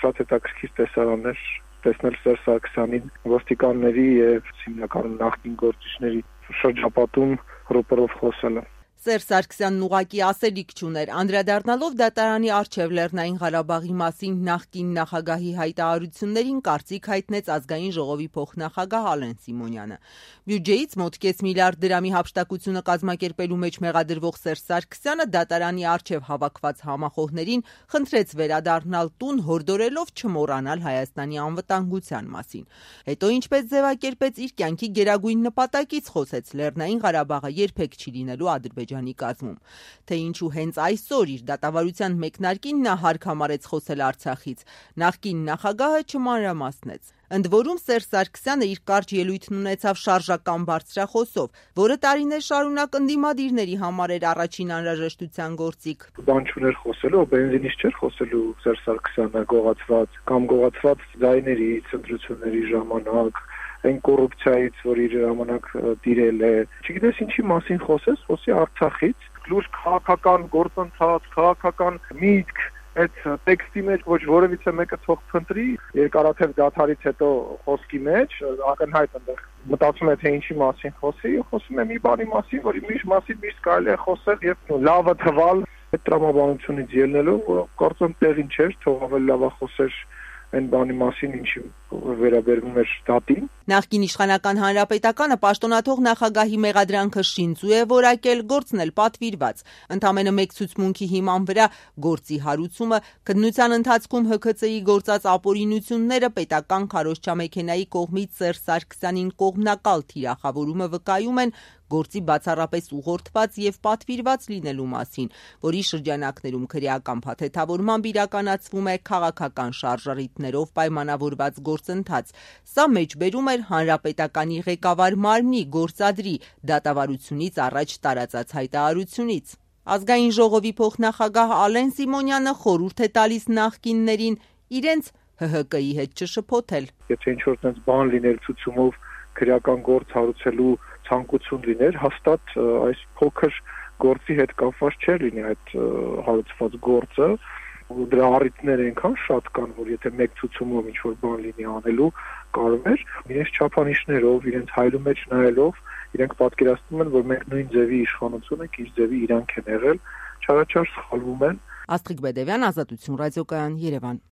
շատ հետաքրքիր տեսարան էր տեսնել Սերժ Սարգսյանին ոստիկանների եւ հիմնականում նախկին գործիչների շրջապատում ռոպերով խոսելը։ Սերժ Սարգսյանն ուղղակի ասելիք չուներ, անդրադառնալով դատարանի առջև Լեռնային Ղարաբաղի մասին նախկին նախագահի հայտարարություններին կարծիք հայտնեց Ազգային ժողովի փոխնախագահ Ալեն Սիմոնյանը։ Բյուջեից մոտ կես միլիարդ դրամի հափշտակությունը կազմակերպելու մեջ մեղադրվող Սերժ Սարգսյանը դատարանի առջև հավաքված համախոհներին խնդրեց վերադառնալ տուն, հորդորելով չմոռանալ Հայաստանի անվտանգության մասին։ Հետո ինչպես ձևակերպեց իր կյանքի գերագույն նպատակից խոսեց Լեռնային Ղարաբաղը երբեք չի լինելու Ադրբեջանի կազմում, թե ինչու հենց այսօր իր դատավարության մեկնարկին նա հարկ համարեց խոսել Արցախից, նախկին նախագահը չմանրամասնեց։ Ընդ որում Սերժ Սարգսյանը իր կարճ ելույթն ունեցավ շարժական բարձրախոսով, որը տարիներ շարունակ ընդդիմադիրների համար էր առաջին անհրաժեշտության գործիք։ Բան չուներ խոսելու, բենզինից չէր խոսելու Սերժ Սարգսյանը գողացված կամ գողացված ձայներից, ընտրությունների ժամանակ, այն կոռուպցիայից, որ իր ժամանակ տիրել է։ Չգիտես ինչի մասին խոսի Արցախից, լուրջ քաղաքական գործընթաց, քաղաքական միտք այդ տեքստի մեջ ոչ որևիցե մեկը թող փնտրի երկարաթև դադարից հետո խոսքի մեջ ակնհայտ այնտեղ մտածում է թե ինչի մասին խոսում է մի բանի մասին, որի միշտ կարելի է խոսել եւ լավը թվալ այդ տրամաբանությունից ելնելով, որ կարծում տեղին չէր, թող ավելի լավ խոսեր այն բանի մասին, ինչի վերաբերվում էր դատին։ Նախկին իշխանական հանրապետականը պաշտոնաթող նախագահի մեղադրանքը շինծու է որակել, գործն էլ պատվիրված։ Ընդամենը մեկ ցուցմունքի հիման վրա գործի հարուցումը, քննության ընթացքում ՀՔՑ-ի գործած ապօրինությունները, պետական քարոզչամեքենայի կողմից Սերժ Սարգսյանին կողմնակալ թիրախավորումը վկայում են գործի բացառապես ուղղորդված եւ պատվիրված լինելու մասին, որի շրջանակներում քրեական փաթեթավորմամբ իրականացվում է քաղաքական շարժառիթներով պայմանավորված գործընթաց։ Սա մեջբերում էր հանրապետականի ղեկավար մարմնի գործադրի դատավարությունից առաջ տարածած հայտարարությունից։ Ազգային ժողովի փոխնախագահ Ալեն Սիմոնյանը խորհուրդ է տալիս նախկիններին իրենց ՀՀԿ-ի հետ չշփոթել։ Եթե ինչ-որ տենց բան լիներ ցուցումով քրեական գործ հարուցելու ցանկություն լիներ, հաստատ այս փոքր գործի հետ կապված չէր լինի այդ հարուցված գործը, դրա առիթները այնքան շատ կան, որ եթե մեկ ցուցումով ինչ-որ բան լինի անելու, կարող էր իրենց չափանիշներով, իրենց հայլու մեջ նայելով, իրենք պատկերացնում են, որ մենք նույն ձևի իշխանություն ենք, իր ձևի իրանք են եղել, չարաչար սխալվում են։ Աստղիկ Բեդևյան, Ազատություն ռադիոկայան, Երևան։